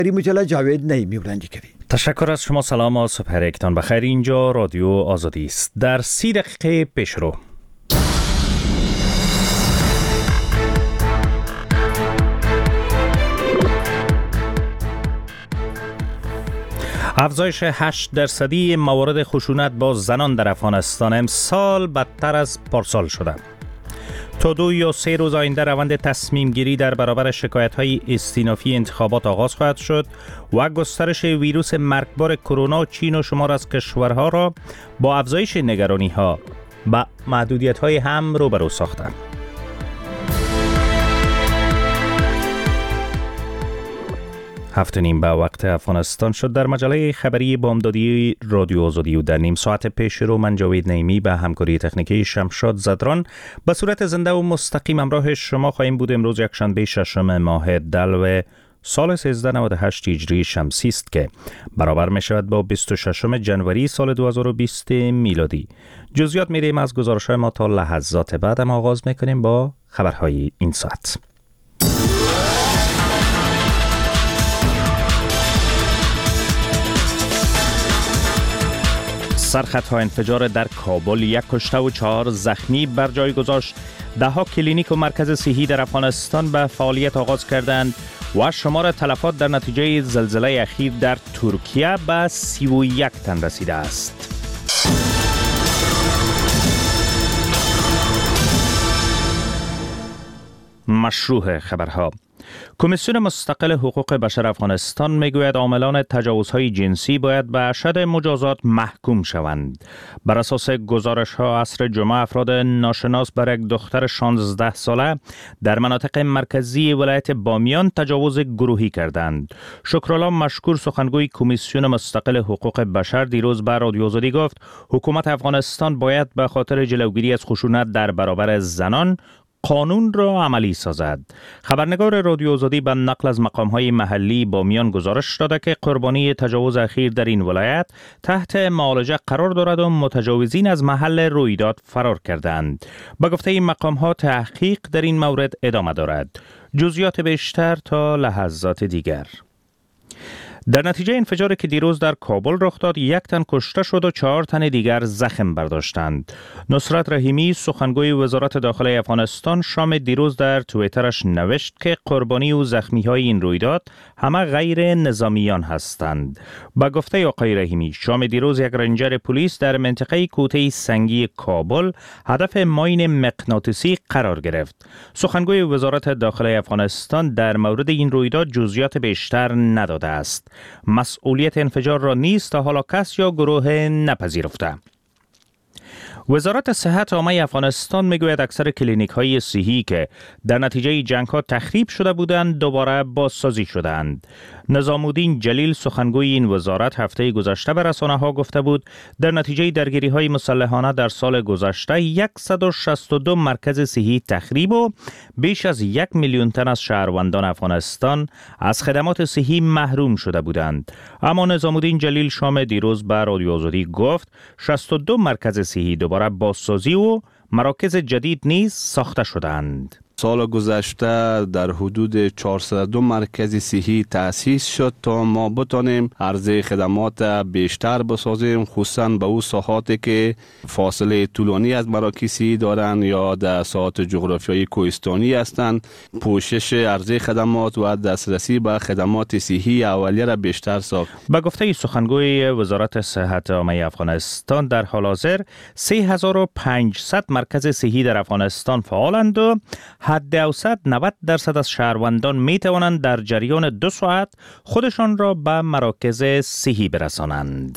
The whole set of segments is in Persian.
مجله جاوید نعیمی برنده کردی. تشکر از شما. سلام و صبح یکتان بخیر. اینجا رادیو آزادی است. در 30 دقیقه پیشرو افزایش 8% موارد خشونت با زنان در افغانستان امسال بدتر از پارسال شده. تا 2 یا 3 روز آینده روند تصمیم گیری در برابر شکایت‌های استینافی انتخابات آغاز خواهد شد و گسترش ویروس مرگبار کرونا چین و شمار از کشورها را با افزایش نگرانی‌ها و محدودیت‌های هم روبرو ساخته. هفته نیم به وقت افغانستان شد. در مجله خبری بامدادی رادیو آزادی و در نیم ساعت پیش رو من جاوید نعیمی به همکاری تکنیکی شمشاد زدران به صورت زنده و مستقیم همراه شما خواهیم بود. امروز یکشنبه 6 ماه دلو سال 1398 هجری شمسی است که برابر می شود با 26 جنوری سال 2020 میلادی. جزئیات می‌دهیم از گزارش‌های ما تا لحظات بعد. اما آغاز می‌کنیم با خبرهای این ساعت. سرخطها انفجار در کابل 1 کشته و 4 زخمی بر جای گذاشت. 10 کلینیک و مرکز صحی در افغانستان به فعالیت آغاز کردند و شمار تلفات در نتیجه زلزله اخیر در ترکیه به 31 تن رسیده است. مشروع خبرها. کمیسیون مستقل حقوق بشر افغانستان میگوید عاملان تجاوزهای جنسی باید به اشد مجازات محکوم شوند. بر اساس گزارش‌ها عصر جمعه افراد ناشناس بر یک دختر 16 ساله در مناطق مرکزی ولایت بامیان تجاوز گروهی کردند. شکرالله مشکور سخنگوی کمیسیون مستقل حقوق بشر دیروز به رادیو آزادی گفت حکومت افغانستان باید به خاطر جلوگیری از خشونت در برابر زنان قانون را عملی سازد. خبرنگار رادیو آزادی به نقل از مقام‌های محلی بامیان گزارش داده که قربانی تجاوز اخیر در این ولایت تحت معالجه قرار دارد و متجاوزین از محل رویداد فرار کردند. به گفته این مقام‌ها تحقیق در این مورد ادامه دارد. جزئیات بیشتر تا لحظات دیگر. در نتیجه انفجاری که دیروز در کابل رخ داد 1 تن کشته شد و 4 تن دیگر زخم برداشتند. نصرت رحیمی سخنگوی وزارت داخله افغانستان شام دیروز در توییترش نوشت که قربانی و زخمی‌های این رویداد همه غیر نظامیان هستند. با گفته آقای رحیمی شام دیروز یک رنجر پلیس در منطقه کوته سنگی کابل هدف ماین مغناطیسی قرار گرفت. سخنگوی وزارت داخله افغانستان در مورد این رویداد جزئیات بیشتر نداده است. مسئولیت انفجار را نیز تا حالا کس یا گروه نپذیرفته. وزارت صحت عامه افغانستان میگوید اکثر کلینیک های صحی که در نتیجه جنگ ها تخریب شده بودند دوباره بازسازی شدند. نظام الدین جلیل سخنگوی این وزارت هفته گذشته به رسانه ها گفته بود در نتیجه درگیری های مسلحانه در سال گذشته 162 مرکز صحی تخریب و بیش از 1 میلیون تن از شهروندان افغانستان از خدمات صحی محروم شده بودند. اما نظام الدین جلیل شام دیروز به رادیو آزادی گفت 62 مرکز صحی دوباره بازسازی و مراکز جدید نیز ساخته شدند. سال گذشته در حدود 402 مرکز صحی تأسیس شد تا ما بتانیم عرضه خدمات بیشتر بسازیم، خصوصا به اون ساحاتی که فاصله طولانی از مراکز صحی دارند یا در ساحات جغرافیایی کوهستانی هستند. پوشش عرضه خدمات و دسترسی به خدمات صحی اولیه را بیشتر ساخت. به گفته سخنگوی وزارت صحت عامه افغانستان در حال حاضر 3500 مرکز صحی در افغانستان فعالند و حد اوسط 90% از شهروندان می توانند در جریان 2 ساعت خودشان را به مراکز صحی برسانند.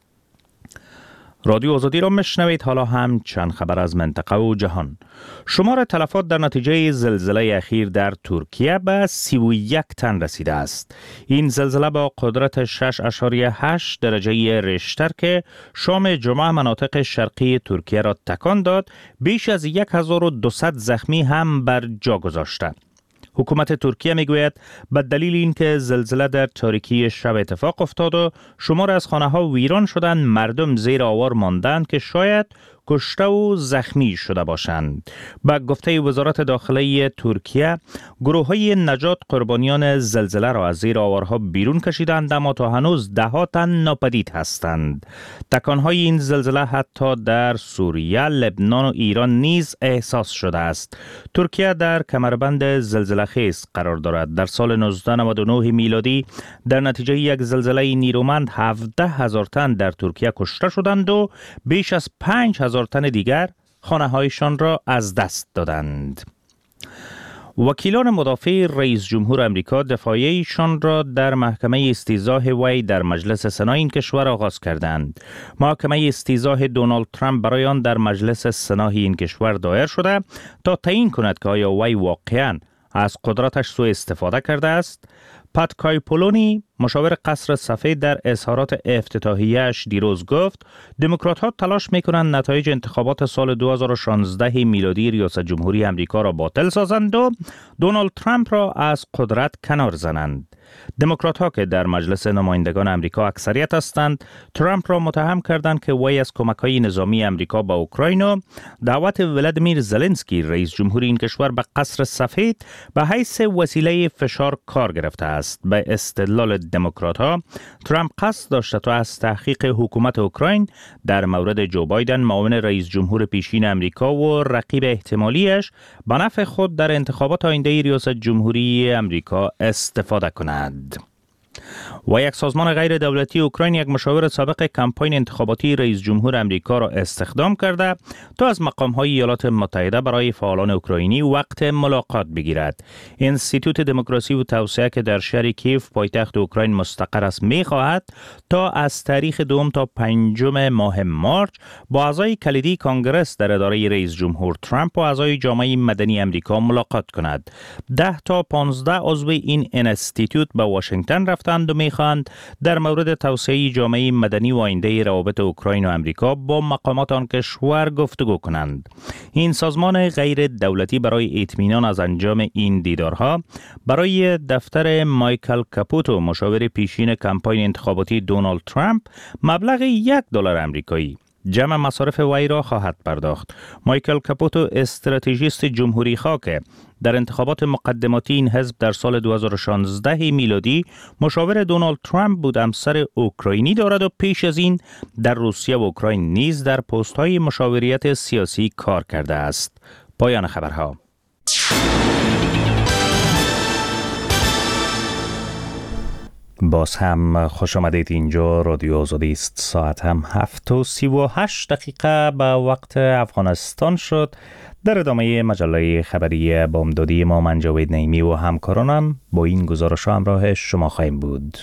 رادیو آزادی را میشنوید. حالا هم چند خبر از منطقه و جهان. شمار تلفات در نتیجه زلزله اخیر در ترکیه به 31 تن رسیده است. این زلزله با قدرت 6.8 درجه ریشتر که شام جمعه مناطق شرقی ترکیه را تکان داد بیش از 1200 زخمی هم بر جا گذاشته. حکومت ترکیه میگوید به دلیل اینکه زلزله در تاریکی شب اتفاق افتاد و شمار از خانه‌ها ویران شدند، مردم زیر آوار ماندند که شاید کشته و زخمی شده باشند. با گفته وزارت داخلی ترکیه، گروه‌های نجات قربانیان زلزله را از زیر آوارها بیرون کشیدند، اما تا هنوز ده‌ها تن ناپدید هستند. تکان‌های این زلزله حتی در سوریه، لبنان و ایران نیز احساس شده است. ترکیه در کمربند زلزله خیز قرار دارد. در سال 1999 میلادی در نتیجه یک زلزله نیرومند 17,000 تن در ترکیه کشته شدند و بیش از 5,000 تن دیگر خانه‌هایشان را از دست دادند. وکیلان مدافع رئیس جمهور امریکا دفاعیشان را در محکمه استیضاح وی در مجلس سنا این کشور آغاز کردند. محکمه استیضاح دونالد ترامپ برای آن در مجلس سنا این کشور دایر شده تا تعیین کند که آیا وی واقعاً از قدرتش سوء استفاده کرده است. پات کایپولونی، مشاور قصر سفید، در اظهارات افتتاحیه‌اش دیروز گفت دموکرات‌ها تلاش می‌کنند نتایج انتخابات سال 2016 میلادی ریاست جمهوری امریکا را باطل سازند و دونالد ترامپ را از قدرت کنار زنند. دموکرات‌ها که در مجلس نمایندگان امریکا اکثریت هستند، ترامپ را متهم کردند که وی از کمک‌های نظامی امریکا به اوکراین و دعوت ولادیمیر زلنسکی رئیس جمهور این کشور به قصر سفید به حیث وسیله فشار کار گرفته است. به استدلال دموکرات‌ها، ترامپ قصد داشته تا از تحقیق حکومت اوکراین در مورد جو بایدن، معاون رئیس جمهور پیشین امریکا و رقیب احتمالیش، به نفع خود در انتخابات آینده ریاست جمهوری امریکا استفاده کند. و یک سازمان غیر دولتی اوکراین یک مشاور سابق کمپاین انتخاباتی رئیس جمهور امریکا را استخدام کرده تا از مقام‌های ایالات متحده برای فعالان اوکراینی وقت ملاقات بگیرد. انستیتوت دموکراسی و توسعه که در شهر کیف پایتخت اوکراین مستقر است می‌خواهد تا از تاریخ 2 تا 5 ماه مارچ با اعضای کلیدی کانگرس در اداره رئیس جمهور ترامپ و اعضای جامعه مدنی امریکا ملاقات کند. 10 تا 15 عضو این انستیتوت به واشنگتن رفتند و می‌خواهند در مورد توسعه جامعه مدنی و آینده روابط اوکراین و امریکا با مقامات آن کشور گفتگو کنند. این سازمان غیر دولتی برای اطمینان از انجام این دیدارها برای دفتر مایکل کاپوتو، مشاور پیشین کمپاین انتخاباتی دونالد ترامپ، مبلغ $1 آمریکایی جمع مصارف وی را خواهد پرداخت. مایکل کاپوتو، استراتژیست جمهوری خواه که در انتخابات مقدماتی این حزب در سال 2016 میلادی مشاور دونالد ترامپ بود، همسر اوکراینی دارد و پیش از این در روسیه و اوکراین نیز در پست‌های مشاوریت سیاسی کار کرده است. پایان خبرها. باز هم خوش آمدید. اینجا رادیو آزادی است. ساعت هم 7:38 به وقت افغانستان شد. در ادامه مجله خبری بامدادی ما، من جاوید نعیمی و همکارانم با این گزارش همراه شما خواهیم بود.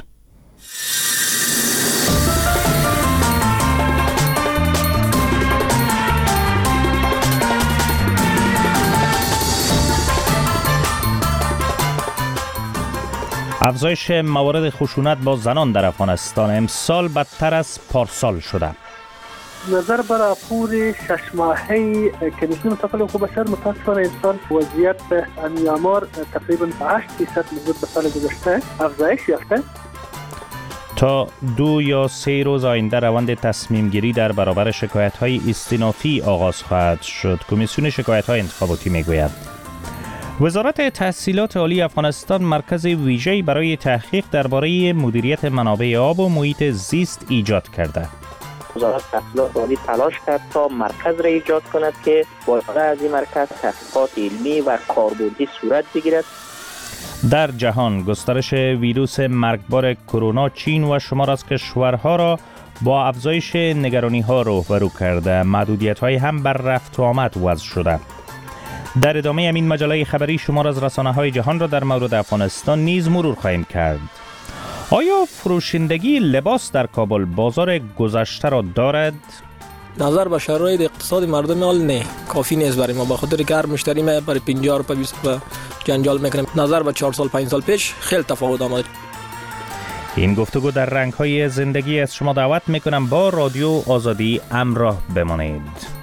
افزایش موارد خشونت با زنان در افغانستان امسال بدتر از پارسال شده. نظر بر راپور 6 ماهه کمیسیون مستقل حقوق بشر، متاسفانه امسال وضعیت امنی آمار تقریبا 8% نسبت به سال گذشته افزایش یافته. تا 2 یا 3 روز آینده روند تصمیم گیری در برابر شکایت های استینافی آغاز خواهد شد. کمیسیون شکایت های انتخاباتی میگوید وزارت تحصیلات عالی افغانستان مرکز ویژه‌ای برای تحقیق درباره مدیریت منابع آب و محیط زیست ایجاد کرده. وزارت تحصیلات عالی تلاش کرد تا مرکز را ایجاد کند که با استفاده از این مرکز تحقیقات علمی و کاربردی صورت بگیرد. در جهان گسترش ویروس مرگبار کرونا چین و شمار از کشورها را با افزایش نگرانی‌ها روبرو کرده. محدودیت‌های هم بر رفت و آمد وضع شده. در ادامه همین مجله خبری شمار از رسانه‌های جهان را در مورد افغانستان نیز مرور خواهیم کرد. آیا فروشندگی لباس در کابل بازار گذشته را دارد؟ نظر به شرایط اقتصاد مردم حال نه کافی نیست برای ما، به خاطر که هر مشتری ما برای 50 روپیه 20 روپیه جنجال میکنیم. نظر به 4 سال 5 سال پیش خیلی تفاوت آمد. این گفتگو در رنگ‌های زندگی از شما دعوت میکنم با رادیو آزادی همراه بمانید.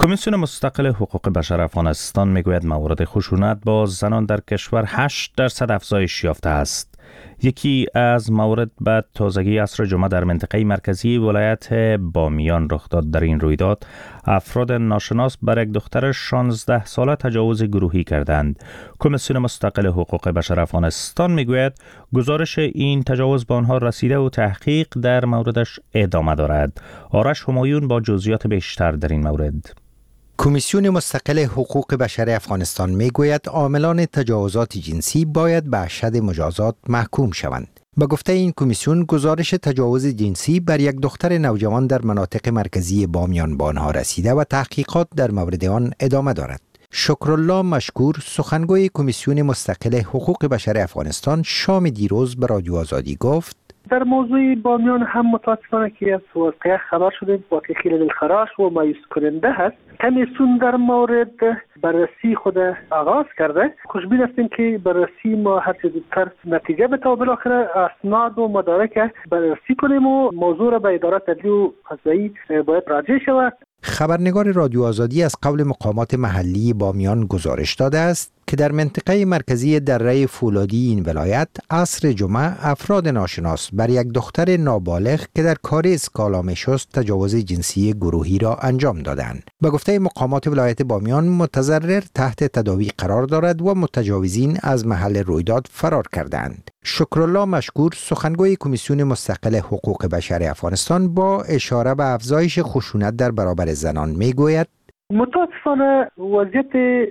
کمیسیون مستقل حقوق بشر افغانستان میگوید موارد خشونت با زنان در کشور 8% افزایش یافته است. یکی از موارد به تازگی عصر جمعه در منطقه مرکزی ولایت بامیان رخ داد. در این رویداد افراد ناشناس بر یک دختر 16 ساله تجاوز گروهی کردند. کمیسیون مستقل حقوق بشر افغانستان میگوید گزارش این تجاوز به آنها رسیده و تحقیق در موردش ادامه دارد. آرش همایون با جزئیات بیشتر در این مورد. کمیسیون مستقل حقوق بشر افغانستان میگوید عاملان تجاوزات جنسی باید به اشد مجازات محکوم شوند. به گفته این کمیسیون گزارش تجاوز جنسی بر یک دختر نوجوان در مناطق مرکزی بامیان به آنها رسیده و تحقیقات در مورد آن ادامه دارد. شکرالله مشکور سخنگوی کمیسیون مستقل حقوق بشر افغانستان شام دیروز به رادیو آزادی گفت در موضوع بامیان هم متاسفانه که از واقعه خبر شدیم، واقعی خیلی دلخراش و مایوس کننده هست. کمیسیون در مورد بررسی خود آغاز کرده. خوشبین هستیم که بررسی ما هر چه زودتر نتیجه بده و بالاخره اسناد و مدارک بررسی کنیم و موضوع را به اداره عدلی و قضایی باید راجع شود. خبرنگار رادیو آزادی از قول مقامات محلی بامیان گزارش داده است که در منطقه مرکزی دره فولادی این ولایت عصر جمعه افراد ناشناس بر یک دختر نابالغ که در کاریز کالا می‌شست تجاوز جنسی گروهی را انجام دادند. به گفته مقامات ولایت بامیان متضرر تحت تداوی قرار دارد و متجاوزین از محل رویداد فرار کردند. شکرالله مشکور سخنگوی کمیسیون مستقل حقوق بشر افغانستان با اشاره به افزایش خشونت در برابر زنان میگوید متاسفانه وضعیت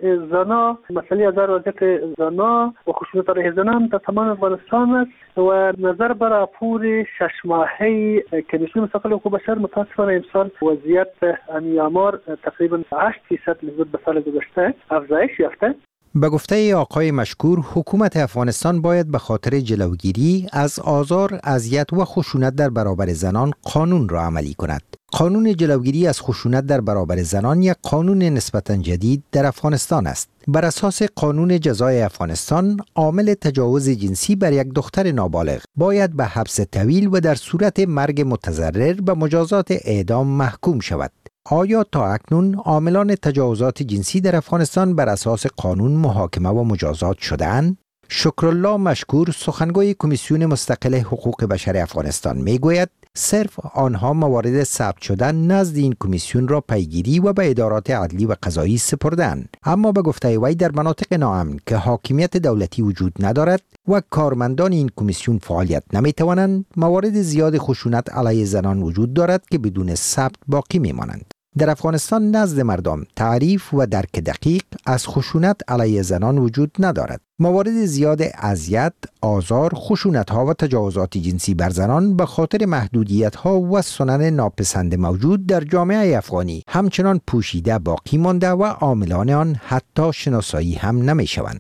زنا، مسئله از وضعیت زنا و خشونت علیه زنان در تمام افغانستان است و نظر بر راپور 6 ماهه کمیسیون مستقل حقوق بشر متاسفانه امسال وضعیت آمار تقریبا 8% نسبت به سال گذشته افزایش یافته. به گفته آقای مشکور حکومت افغانستان باید به خاطر جلوگیری از آزار، اذیت و خشونت در برابر زنان قانون را عملی کند. قانون جلوگیری از خشونت در برابر زنان یک قانون نسبتاً جدید در افغانستان است. بر اساس قانون جزای افغانستان، عامل تجاوز جنسی بر یک دختر نابالغ باید به حبس طویل و در صورت مرگ متضرر به مجازات اعدام محکوم شود. آیا تا اکنون عاملان تجاوزات جنسی در افغانستان بر اساس قانون محاکمه و مجازات شده‌اند؟ شکرالله مشکور سخنگوی کمیسیون مستقل حقوق بشر افغانستان میگوید صرف آنها موارد ثبت شده نزد این کمیسیون را پیگیری و به ادارات عدلی و قضایی سپردند، اما به گفته وی در مناطق ناامن که حاکمیت دولتی وجود ندارد و کارمندان این کمیسیون فعالیت نمیتوانند، موارد زیاد خشونت علیه زنان وجود دارد که بدون ثبت باقی میمانند. در افغانستان نزد مردم تعریف و درک دقیق از خشونت علیه زنان وجود ندارد. موارد زیاد اذیت، آزار، خشونت‌ها و تجاوزات جنسی بر زنان به خاطر محدودیت‌ها و سنن ناپسند موجود در جامعه افغانی همچنان پوشیده باقی مانده و عاملان آن حتی شناسایی هم نمی‌شوند.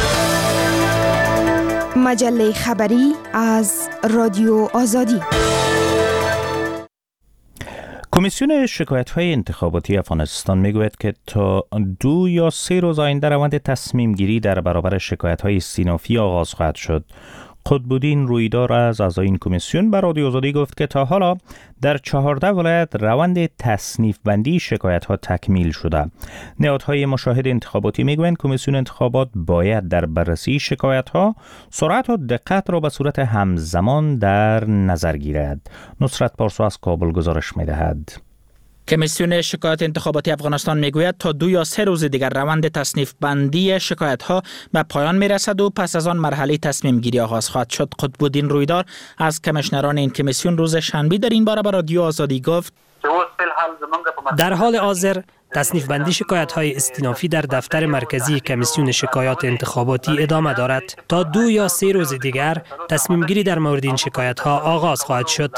مجله خبری از رادیو آزادی. کمیسیون شکایت‌های انتخاباتی افغانستان میگوید که تا 2 یا 3 روز آینده روند تصمیم گیری در برابر شکایت‌های استینافی آغاز خواهد شد. قطب‌الدین رویدار از اعضای این کمیسیون به رادیو آزادی گفت که تا حالا در 14 ولایت روند تصنیف بندی شکایت‌ها تکمیل شده. نهادهای مشاهد انتخاباتی میگویند کمیسیون انتخابات باید در بررسی شکایت‌ها سرعت و دقت را به صورت همزمان در نظر گیرد. نصرت پارسو از کابل گزارش می‌دهد. کمیسیون شکایت انتخاباتی افغانستان میگوید تا 2 یا 3 روز دیگر روند تصنیف بندی شکایت ها به پایان میرسد و پس از آن مرحله تصمیم گیری آغاز خواهد شد. قطب‌الدین رویدار از کمیشنران این کمیسیون روز شنبه در این باره به رادیو آزادی گفت در حال حاضر تصنیف بندی شکایت های استینافی در دفتر مرکزی کمیسیون شکایات انتخاباتی ادامه دارد. تا 2 یا 3 روز دیگر تصمیم گیری در مورد این شکایت ها آغاز خواهد شد.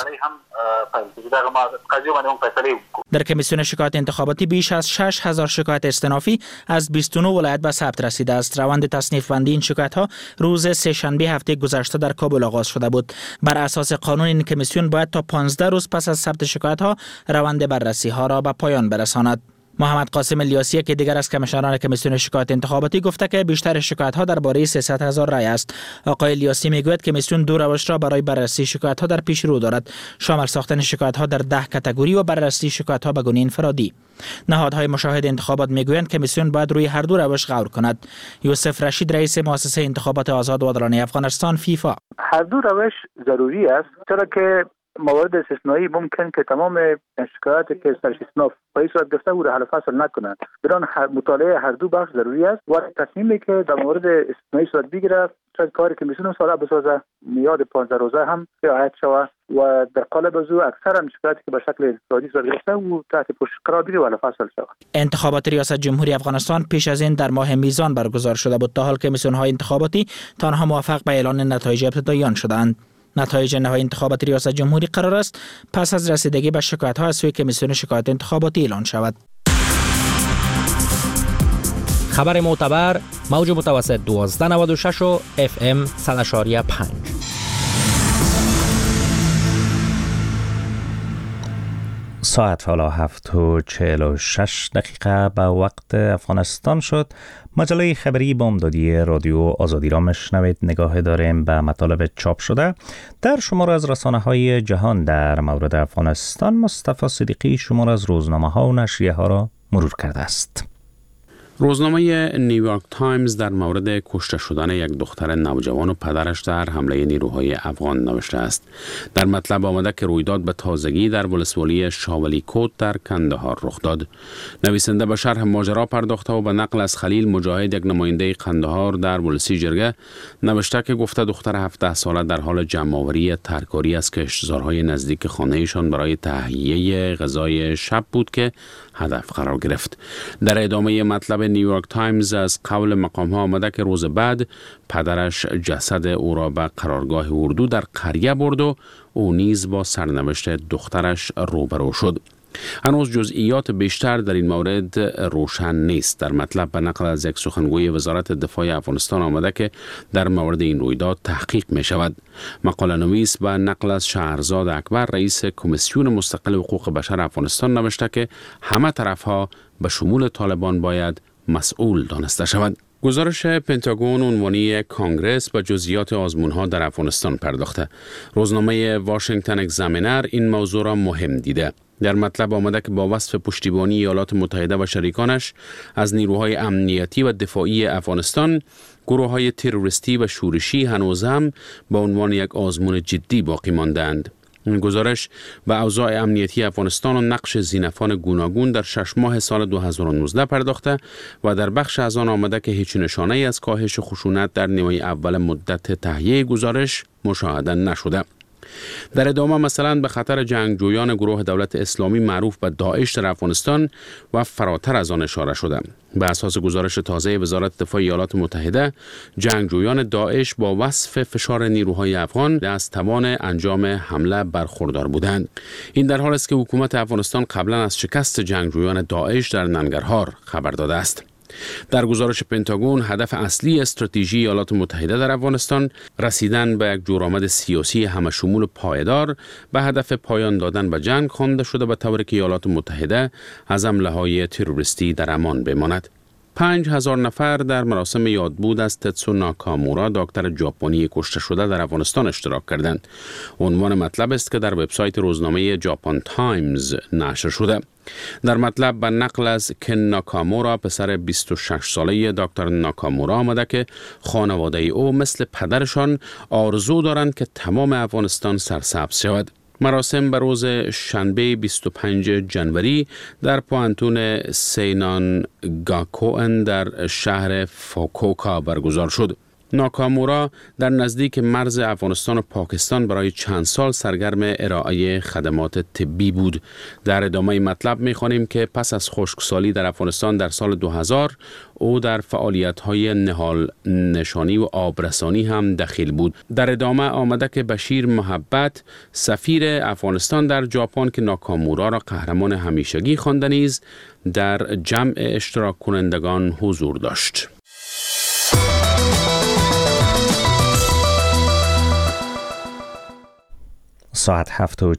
در کمیسیون شکایت انتخاباتی بیش از 6000 شکایت استینافی از 29 ولایت به ثبت رسیده است. روند تصنیف بندی این شکایت ها روز سه‌شنبه هفته گذشته در کابل آغاز شده بود. بر اساس قانون این کمیسیون باید تا 15 روز پس از ثبت شکایت ها روند بررسی ها را به پایان برساند. محمد قاسم الیاسی که دیگر از کمیشنران کمیسیون شکایات انتخاباتی گفته که بیشتر شکایت‌ها درباره 300,000 رای است. آقای الیاسی میگوید کمیسیون دو روش را برای بررسی شکایت‌ها در پیش رو دارد، شامل ساختن شکایت‌ها در 10 کاتگوری و بررسی شکایت‌ها به گونه انفرادی. نهادهای مشاهد انتخابات میگویند کمیسیون باید روی هر دو روش غور کند. یوسف رشید رئیس مؤسسه انتخابات آزاد و عادلانه افغانستان فیفا: هر دو روش ضروری است، چرا که موارد استثنایی ممکن که تمام شکایاتی که سر استثناء پای صورت گرفته او را حل فصل نکنند. بدان مطالعه هر دو بخش ضروری است و تصمیمی که در مورد استثنایی صورت بگیرد شاید کاری که کمیسیون ساله بسازه میاد 15 روزه هم رعایت شود و در قالب از او اکثر شکایاتی که به شکل انفرادی صورت گرفته او تحت پوشش قرار بگیرد و حل فصل شود. انتخابات ریاست جمهوری افغانستان پیش از این در ماه میزان برگزار شده بود. تا حال کمیسیون‌های انتخاباتی تنها موفق به اعلان نتایج ابتدایی آن شدند. نتایج نهایی انتخابات ریاست جمهوری قرار است پس از رسیدگی به شکایت‌ها از سوی کمیسیون شکایات انتخاباتی اعلان شود. خبر معتبر موج متوسط 1296 و FM 100.5. ساعت حالا 7:46 به وقت افغانستان شد. مجله خبری بامدادی رادیو آزادی را مشنوید. نگاه داریم به مطالب چاپ شده در شمار از رسانه‌های جهان در مورد افغانستان. مصطفی صدیقی شمار از روزنامه‌ها و نشریه ها را مرور کرده است. روزنامه نیویورک تایمز در مورد کشته شدن یک دختر نوجوان و پدرش در حمله نیروهای افغان نوشته است. در مطلب آمده که رویداد به تازگی در ولسوالی شاولی کوت در کندهار رخ داد. نویسنده به شرح ماجرا پرداخته و به نقل از خلیل مجاهد، یک نماینده قندهار در ولسی جرگه، نوشته که گفته دختر 17 ساله در حال جمع‌آوری ترکاری از کشتزارهای نزدیک خانه‌شان برای تهیه غذای شب بود که هدف قرار گرفت. در ادامه مطلب نیویورک تایمز از قول مقام‌ها آمده که روز بعد پدرش جسد او را به قرارگاه اردو در قریه برد و او نیز با سرنوشت دخترش روبرو شد. هنوز جزئیات بیشتر در این مورد روشن نیست. در مطلب به نقل از یک سخنگوی وزارت دفاع افغانستان آمده که در مورد این رویداد تحقیق می شود. مقاله نویس به نقل از شهرزاد اکبر رئیس کمیسیون مستقل حقوق بشر افغانستان نوشته که همه طرفها به شمول طالبان باید مسئول دانسته شود. گزارش پنتاگون عنوانی کانگرس به جزئیات آزمون‌ها در افغانستان پرداخته. روزنامه واشنگتن اگزامینر این موضوع را مهم دیده. در مطلب آمده که با وصف پشتیبانی ایالات متحده و شریکانش از نیروهای امنیتی و دفاعی افغانستان، گروه‌های تروریستی و شورشی هنوز هم به عنوان یک آزمون جدی باقی ماندند. این گزارش به اوضاع امنیتی افغانستان و نقش زینفان گوناگون در 6 ماه سال 2019 پرداخته و در بخش از آن آمده که هیچ نشانه‌ای از کاهش خشونت در نیمه اول مدت تهیه گزارش مشاهده نشده. در ادامه مثلا به خطر جنگجویان گروه دولت اسلامی معروف به داعش در افغانستان و فراتر از آن اشاره شده. به اساس گزارش تازه وزارت دفاع ایالات متحده، جنگجویان داعش با وصف فشار نیروهای افغان از توان انجام حمله برخوردار بودند. این در حالی است که حکومت افغانستان قبلا از شکست جنگجویان داعش در ننگرهار خبر داده است. در گزارش پنتاگون، هدف اصلی استراتژی ایالات متحده در افغانستان رسیدن به یک جورآمد سیاسی همشمول پایدار به هدف پایان دادن به جنگ خوانده شده، به طوری که ایالات متحده از حمله‌های تروریستی در امان بماند. 5000 نفر در مراسم یادبود از تتسو ناکامورا، دکتر ژاپنی کشته شده در افغانستان اشتراک کردند. عنوان مطلب است که در وبسایت روزنامه ژاپن تایمز نشر شده. در مطلب به نقل از کن ناکامورا، پسر 26 ساله دکتر ناکامورا آمده که خانواده او مثل پدرشان آرزو دارند که تمام افغانستان سرسبز شود. مراسم به روز شنبه 25 جنوری در پوانتون سینان گاکوئن در شهر فوکوکا برگزار شد. ناکامورا در نزدیک مرز افغانستان و پاکستان برای چند سال سرگرم ارائه خدمات طبی بود. در ادامه مطلب می‌خوانیم که پس از خشکسالی در افغانستان در سال 2000 او در فعالیت‌های نهال نشانی و آبرسانی هم دخیل بود. در ادامه آمده که بشیر محبت، سفیر افغانستان در ژاپن که ناکامورا را قهرمان همیشگی خوانده، نیز در جمع اشتراک کنندگان حضور داشت. ساعت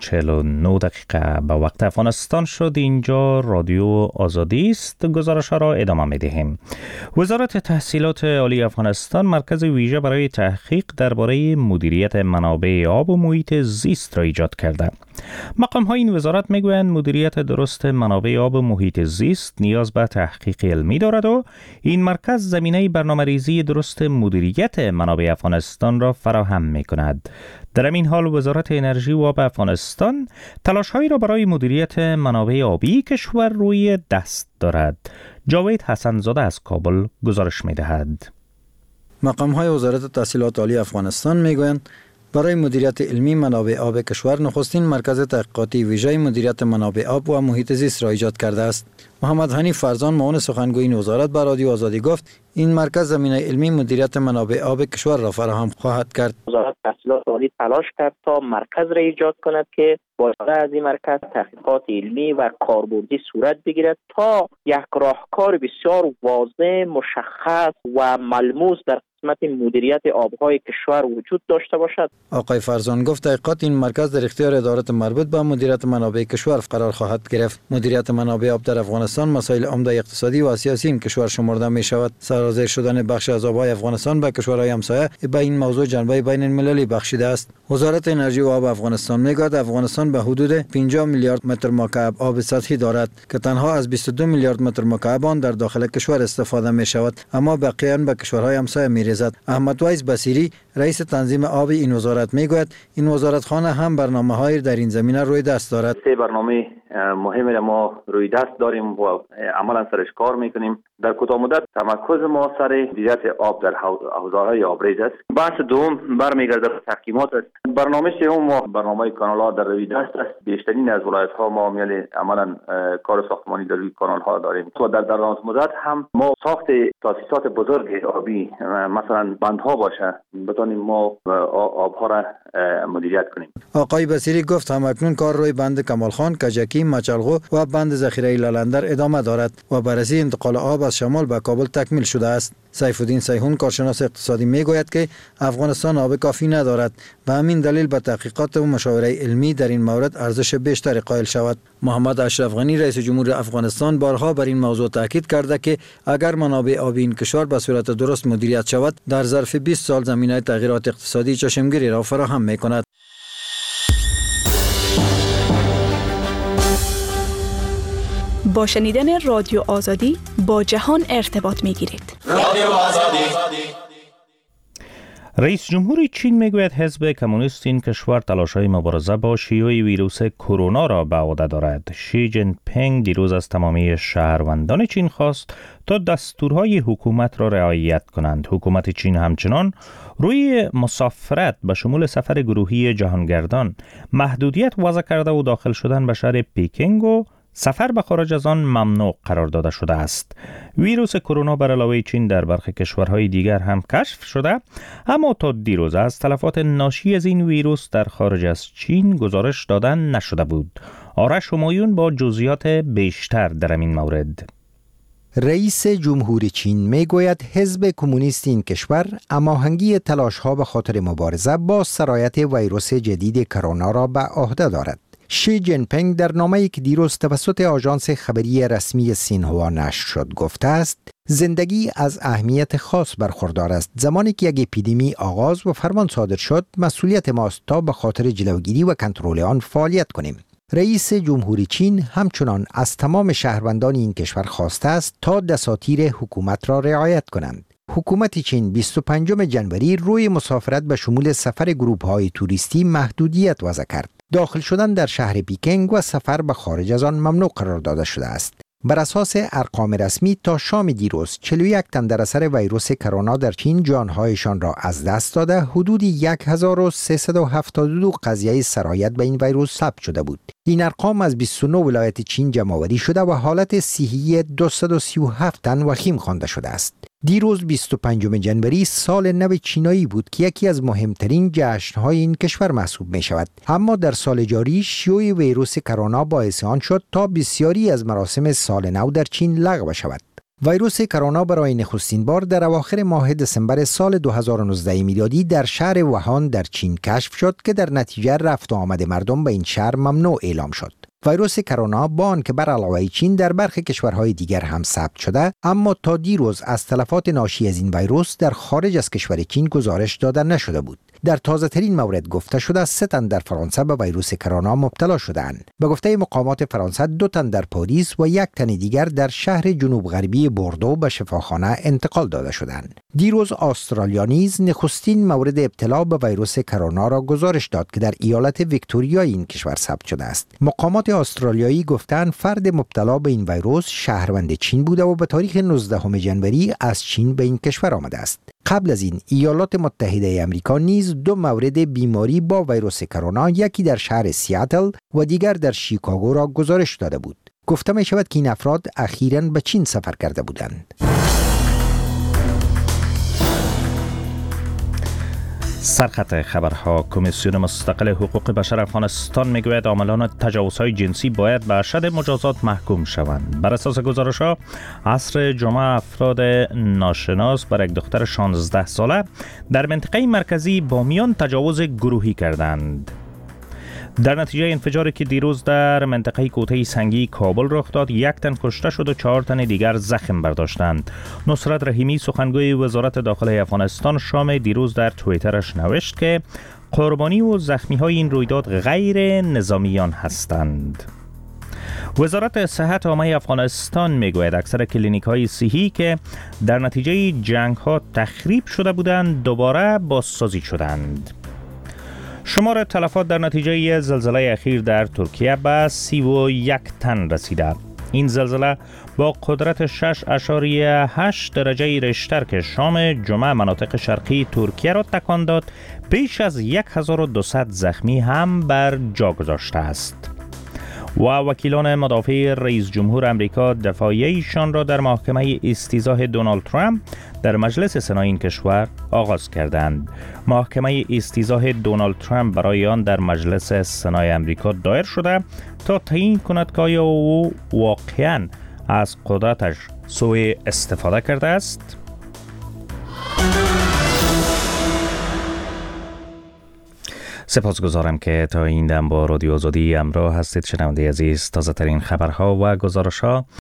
7:49 به وقت افغانستان شد. اینجا رادیو آزادی است. گزارش را ادامه می‌دهیم. وزارت تحصیلات عالی افغانستان مرکز ویژه برای تحقیق درباره مدیریت منابع آب و محیط زیست را ایجاد کرده. مقام‌های این وزارت میگویند مدیریت درست منابع آب و محیط زیست نیاز به تحقیق علمی دارد و این مرکز زمینه برنامه‌ریزی درست مدیریت منابع افغانستان را فراهم می‌کند. در این حال وزارت انرژی و آب افغانستان تلاش‌هایی را برای مدیریت منابع آبی کشور روی دست دارد. جاوید حسن‌زاده از کابل گزارش می‌دهد. مقام‌های وزارت تحصیلات عالی افغانستان می‌گویند برای مدیریت علمی منابع آب کشور نخستین مرکز تحقیقاتی ویژه مدیریت منابع آب و محیط زیست را ایجاد کرده است. محمد حنیف فرزان معاون سخنگوی این وزارت به رادیو آزادی گفت این مرکز زمینه علمی مدیریت منابع آب کشور را فراهم خواهد کرد. وزارت تحصیلات عالی تلاش کرد تا مرکز را ایجاد کند که با استفاده از این مرکز تحقیقات علمی و کاربردی صورت بگیرد تا یک راهکار بسیار واضح، مشخص و ملموس در قسمت مدیریت آبهای کشور وجود داشته باشد. آقای فرزان گفت تحقیقات این مرکز در اختیار ادارات مربوط به مدیریت منابع کشور قرار خواهد گرفت. مدیریت منابع آب در افغانستان مسائل عمده اقتصادی و سیاسی این کشور شمرده می شود. سرازیر شدن بخش از آبهای افغانستان به کشورهای همسایه به این موضوع جنبه بین المللی بخشیده است. وزارت انرژی و آب افغانستان میگوید افغانستان به حدود 50 میلیارد متر مکعب آب سطحی دارد که تنها از 22 میلیارد متر مکعب آن در داخل کشور استفاده می شود، اما بقیه به کشورهای همسایه می ریزد. احمد ویس بصیری رئیس تنظیم آب این وزارت میگوید این وزارتخانه هم برنامه‌های در این زمینه روی دست دارد. سه برنامه مهمی را ما روی دست داریم و عملا سرش کار میکنیم. در کوتاه مدت تمرکز ما سر مدیریت آب در حوزه‌های آبریز است. بحث دوم برمیگرده به تحکیمات است. برنامه سوم ما برنامه کانال‌ها در روی دست است. بیشترین از ولایت‌ها ما عملا کار ساختمانی در روی کانال‌ها داریم و در دراز مدت هم ما ساخت تاسیسات بزرگ آبی مثلا بندها باشه بتونیم ما آبها را مدیریت کنیم. آقای بصیری گفت همکنون کار روی بند کمالخان، کجکی، مچلغو و بند ذخیره لالندر ادامه دارد و بررسی انتقال آب از شمال به کابل تکمیل شده است. سیف الدین سیحون کارشناس اقتصادی میگوید که افغانستان آب کافی ندارد و همین دلیل به تحقیقات و مشاوره علمی در این مورد ارزش بیشتری قائل شود. محمد اشرف غنی رئیس جمهور افغانستان بارها بر این موضوع تاکید کرده که اگر منابع آبی این کشور به صورت درست مدیریت شود در ظرف 20 سال زمینه تغییرات اقتصادی چشمگیری را فراهم می‌کند. با شنیدن رادیو آزادی با جهان ارتباط می‌گیرید. رادیو آزادی. رئیس جمهور چین میگوید حزب کمونیست این کشور تلاش‌های مبارزه با شیوع ویروس کرونا را به عهده دارد. شی جین پینگ دیروز از تمامی شهروندان چین خواست تا دستورهای حکومت را رعایت کنند. حکومت چین همچنان روی مسافرت به شمول سفر گروهی جهانگردان محدودیت وضع کرده و داخل شدن به شهر پیکینگ و سفر به خارج از آن ممنوع قرار داده شده است. ویروس کرونا بر علاوه چین در برخی کشورهای دیگر هم کشف شده، اما تا دیروز از تلفات ناشی از این ویروس در خارج از چین گزارش داده نشده بود. آرش همایون با جزئیات بیشتر در این مورد. رئیس جمهور چین میگوید حزب کمونیست این کشور هماهنگی تلاش‌ها به خاطر مبارزه با سرایت ویروس جدید کرونا را به عهده دارد. شی جین پینگ در نامه‌ای که دیروز توسط آژانس خبری رسمی سینهوا نشر شد گفته است زندگی از اهمیت خاص برخوردار است. زمانی که یک اپیدمی آغاز و فرمان صادر شد مسئولیت ماست تا به خاطر جلوگیری و کنترل آن فعالیت کنیم. رئیس جمهور چین همچنان از تمام شهروندان این کشور خواسته است تا دساتیر حکومت را رعایت کنند. حکومت چین 25 جنوری روی مسافرت به شمول سفر گروه‌های توریستی محدودیت وضع کرد. داخل شدن در شهر پیکینگ و سفر به خارج از آن ممنوع قرار داده شده است. بر اساس ارقام رسمی تا شام دیروز 41 تن در اثر ویروس کرونا در چین جانهایشان را از دست داده، حدود 1372 قضیه سرایت به این ویروس ثبت شده بود. این ارقام از 29 ولایت چین جمع‌آوری شده و حالت صحی 237 تن وخیم خوانده شده است. دیروز 25 جنوری سال نو چینایی بود که یکی از مهمترین جشن‌های این کشور محسوب می شود. اما در سال جاری شیوع ویروس کرونا باعث آن شد تا بسیاری از مراسم سال نو در چین لغو شود. ویروس کرونا برای نخستین بار در اواخر ماه دسامبر سال 2019 میلادی در شهر ووهان در چین کشف شد که در نتیجه رفت و آمد مردم به این شهر ممنوع اعلام شد. ویروس کرونا با آنکه بر علاوه چین در برخی کشورهای دیگر هم ثبت شده، اما تا دیروز از تلفات ناشی از این ویروس در خارج از کشور چین گزارش داده نشده بود. در تازه ترین مورد گفته شده 3 تن در فرانسه به ویروس کرونا مبتلا شدند. به گفته مقامات فرانسه 2 تن در پاریس و 1 تن دیگر در شهر جنوب غربی بوردو به شفاخانه انتقال داده شدند. دیروز استرالیا نیز نخستین مورد ابتلا به ویروس کرونا را گزارش داد که در ایالت ویکتوریا این کشور ثبت شده است. مقامات استرالیایی گفتند فرد مبتلا به این ویروس شهروند چین بوده و به تاریخ 19 ژانویه از چین به این کشور آمده است. قبل از این ایالات متحده آمریکا نیز 2 مورد بیماری با ویروس کرونا، یکی در شهر سیاتل و دیگر در شیکاگو را گزارش داده بود. گفته می شود که این افراد اخیراً به چین سفر کرده بودند. سرخط خبرها. کمیسیون مستقل حقوق بشر افغانستان میگوید عاملان تجاوزهای جنسی باید به اشد مجازات محکوم شوند. بر اساس گزارش‌ها عصر جمعه افراد ناشناس بر یک دختر 16 ساله در منطقه مرکزی بامیان تجاوز گروهی کردند. در نتیجه انفجاری که دیروز در منطقه کوته سنگی کابل رخ داد، 1 تن کشته شد و 4 تن دیگر زخم برداشتند. نصرت رحیمی سخنگوی وزارت داخله افغانستان شام دیروز در توییترش نوشت که قربانی و زخمی های این رویداد غیر نظامیان هستند. وزارت صحت عامه افغانستان میگوید اکثر کلینیک های صحی که در نتیجه جنگ ها تخریب شده بودند دوباره بازسازی شدند. شمار تلفات در نتیجه زلزله اخیر در ترکیه به 31 تن رسیده. این زلزله با قدرت 6.8 درجه ریشتر که شام جمعه مناطق شرقی ترکیه را تکان داد، بیش از 1200 زخمی هم بر جا گذاشته است. و وکیلان مدافع رئیس جمهور امریکا دفاعیه ایشان را در محکمه استیضاح دونالد ترامپ در مجلس سنا این کشور آغاز کردند. محکمه استیضاح دونالد ترامپ برای آن در مجلس سنای امریکا دایر شده تا تعیین کند که آیا او واقعاً از قدرتش سوء استفاده کرده است. سپاسگزارم که تا این دم با رادیو آزادی همراه هستید. شنونده عزیز، تازه ترین خبرها و گزارش‌ها